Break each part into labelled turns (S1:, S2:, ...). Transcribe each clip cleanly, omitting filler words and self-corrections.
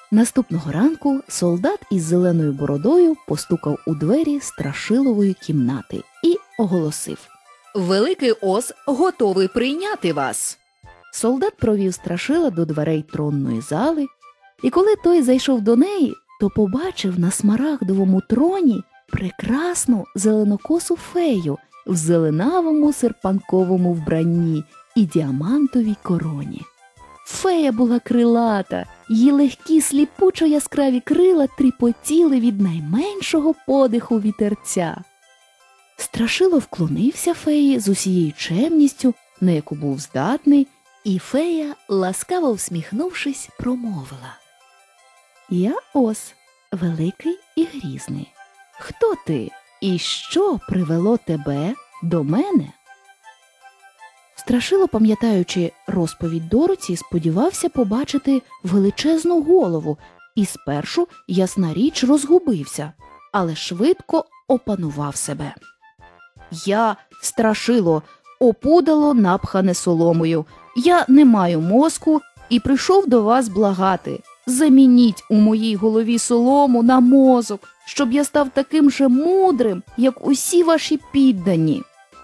S1: Наступного ранку солдат із зеленою бородою постукав у двері Страшилової кімнати і оголосив:
S2: «Великий Оз готовий прийняти вас!»
S1: Солдат провів Страшила до дверей тронної зали, і коли той зайшов до неї, то побачив на смарагдовому троні прекрасну зеленокосу фею в зеленавому серпанковому вбранні і діамантовій короні. Фея була крилата, її легкі сліпучо яскраві крила тріпотіли від найменшого подиху вітерця. Страшило вклонився феї з усією чемністю, на яку був здатний, і фея, ласкаво всміхнувшись, промовила: «Я Оз, великий і грізний. Хто ти і що привело тебе до мене?» Страшило, пам'ятаючи розповідь Дороті, сподівався побачити величезну голову і спершу, ясна річ, розгубився, але швидко опанував себе. «Я Страшило, опудало напхане соломою. Я не маю мозку і прийшов до вас благати. Замініть у моїй голові солому на мозок, щоб я став таким же мудрим, як усі ваші піддані».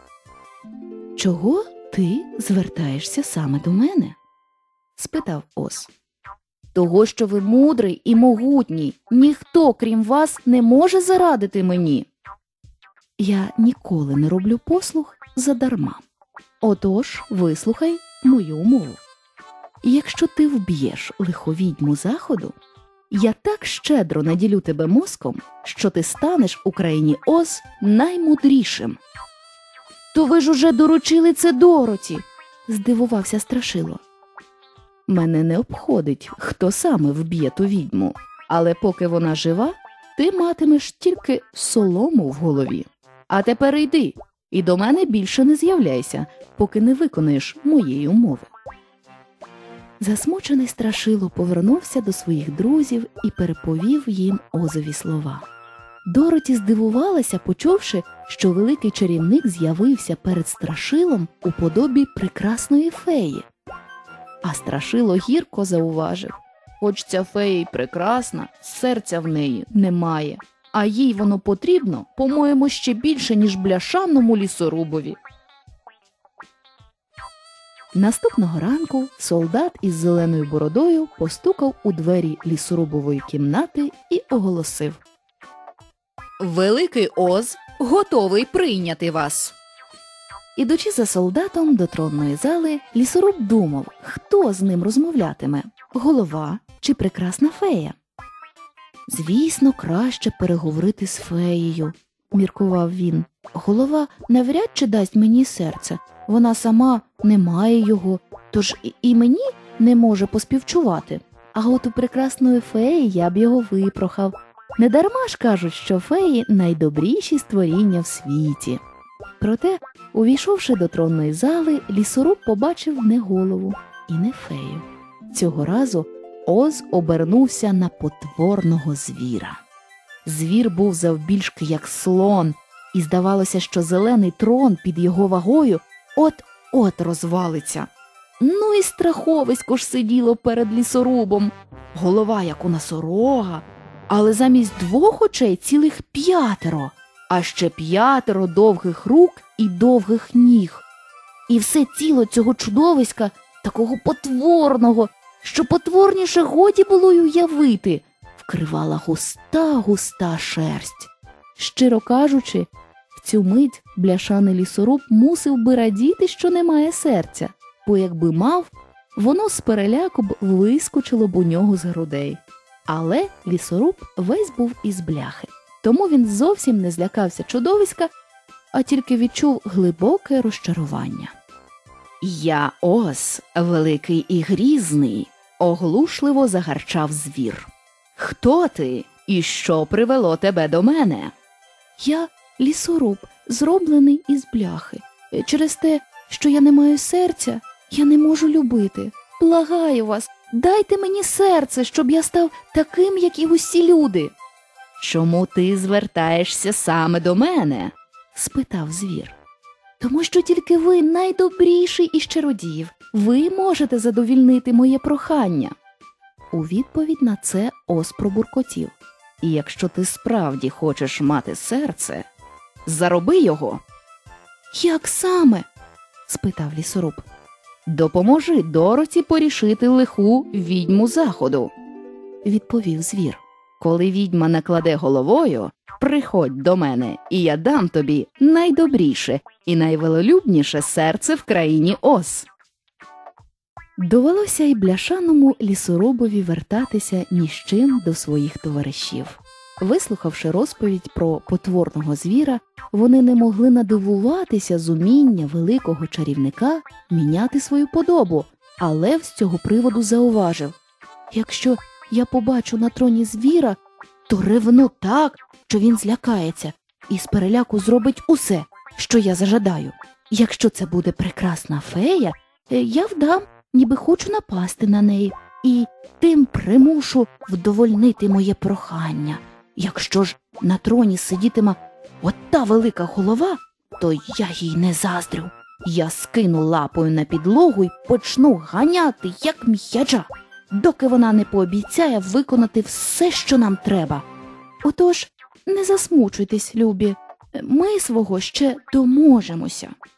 S1: «Чого ти звертаєшся саме до мене?» – спитав Оз. «Того, що ви мудрий і могутній. Ніхто, крім вас, не може зарадити мені». «Я ніколи не роблю послуг задарма. Отож, вислухай мою умову. Якщо ти вб'єш лиховідьму заходу, я так щедро наділю тебе мозком, що ти станеш у країні Оз наймудрішим». «То ви ж уже доручили це Дороті!» – здивувався Страшило. «Мене не обходить, хто саме вб'є ту відьму, але поки вона жива, ти матимеш тільки солому в голові. А тепер йди, і до мене більше не з'являйся, поки не виконаєш моєї умови». Засмучений Страшило повернувся до своїх друзів і переповів їм Озові слова. Дороті здивувалася, почувши, що великий чарівник з'явився перед Страшилом у подобі прекрасної феї. А Страшило гірко зауважив: «Хоч ця фея й прекрасна, серця в неї немає, а їй воно потрібно, по-моєму, ще більше, ніж бляшаному лісорубові». Наступного ранку солдат із зеленою бородою постукав у двері лісорубової кімнати і оголосив:
S2: «Великий Оз готовий прийняти вас!»
S1: Ідучи за солдатом до тронної зали, лісоруб думав, хто з ним розмовлятиме – голова чи прекрасна фея. «Звісно, краще переговорити з феєю», – міркував він. «Голова навряд чи дасть мені серце, вона сама не має його, тож і мені не може поспівчувати. А от у прекрасної феї я б його випрохав. Недарма ж кажуть, що феї – найдобріші створіння в світі». Проте, увійшовши до тронної зали, лісоруб побачив не голову і не фею. Цього разу Оз обернувся на потворного звіра. Звір був завбільшки як слон, і здавалося, що зелений трон під його вагою от-от розвалиться. Ну і страховисько ж сиділо перед лісорубом. Голова, як у носорога, але замість 2 очей цілих 5, а ще 5 довгих рук і довгих ніг. І все тіло цього чудовиська, такого потворного, що потворніше годі було й уявити, вкривала густа шерсть. Щиро кажучи, в цю мить бляшаний лісоруб мусив би радіти, що немає серця, бо якби мав, воно з переляку б вискочило б у нього з грудей. Але лісоруб весь був із бляхи, тому він зовсім не злякався чудовиська, а тільки відчув глибоке розчарування. «Я Оз, великий і грізний», – оглушливо загарчав звір. «Хто ти і що привело тебе до мене?» «Я лісоруб, зроблений із бляхи. Через те, що я не маю серця, я не можу любити. Благаю вас, дайте мені серце, щоб я став таким, як і усі люди». «Чому ти звертаєшся саме до мене?» – спитав звір. «Тому що тільки ви найдобріший із чародіїв. Ви можете задовільнити моє прохання». У відповідь на це ос пробуркотів: «І якщо ти справді хочеш мати серце, зароби його». «Як саме?» – спитав лісоруб. «Допоможи Дороті порішити лиху відьму заходу», – відповів звір. «Коли відьма накладе головою, приходь до мене, і я дам тобі найдобріше і найвелолюбніше серце в країні Оз». Довелося й бляшаному лісорубові вертатися ні з чим до своїх товаришів. Вислухавши розповідь про потворного звіра, вони не могли надивуватися з уміння великого чарівника міняти свою подобу, а лев з цього приводу зауважив: «Якщо я побачу на троні звіра, то ревну так, що він злякається і з переляку зробить усе, що я зажадаю. Якщо це буде прекрасна фея, я вдам, ніби хочу напасти на неї, і тим примушу вдовольнити моє прохання. Якщо ж на троні сидітиме ота велика голова, то я їй не заздрю. Я скину лапою на підлогу і почну ганяти, як м'яча, доки вона не пообіцяє виконати все, що нам треба. Отож, не засмучуйтесь, любі, ми свого ще доможемося».